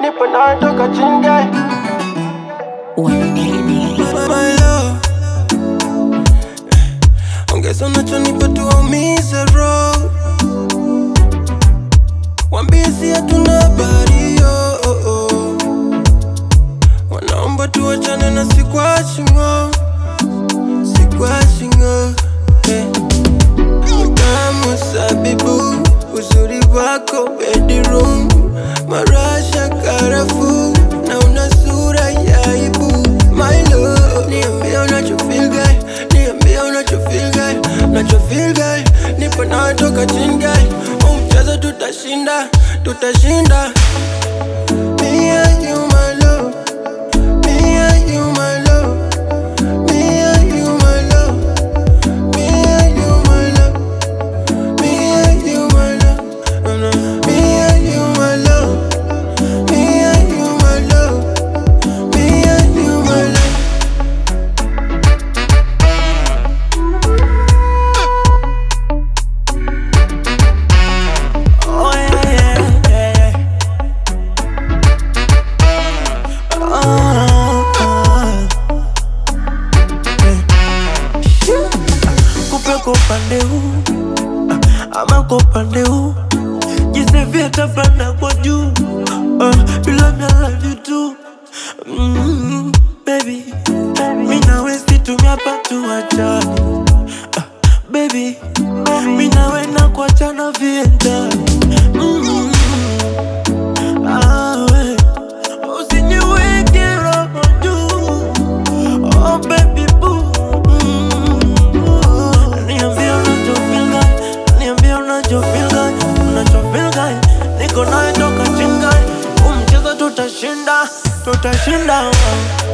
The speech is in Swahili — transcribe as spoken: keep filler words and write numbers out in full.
nipo nawe toka chingai. My love, ongeza unachonipa tuwaumize roho. Wambie si hatuna habari yo, oh, oh. Wanaomba tuachane na sikwachi ngo, sikwachi ngo, eh. Utamu sabibu, uzuri wako bedroom, marasha karafu, na una sura ya aibu. My love, niambia unachofeel guy, niambia unachofeel guy, unachofeel guy, nipo nawe toka chingai. Mchezo tutashinda, tutashinda. Me and you my love, me and you my love, me and you my love, me and you my love, me and you my love, me and you my love, me and you my love, me and you my love. Oh yeah, yeah, yeah. Oh, oh. Yeah. Kupe kwa upande huu ama kwa upande huu, jisevia tapanda kwa juu. uh, You love me, I love you too. mm, Baby, mi nawe situmia patu wachani. uh, Baby, mi nawe na kuachana viendani. mm, ah, we. Usiniweke roho juu. Oh baby boo. mm, Niambie unachofeel guy, niambie unachofeel guy, unachofeel guy. Niko nawe toka chingai. Huu mchezo tutashinda, tutashinda.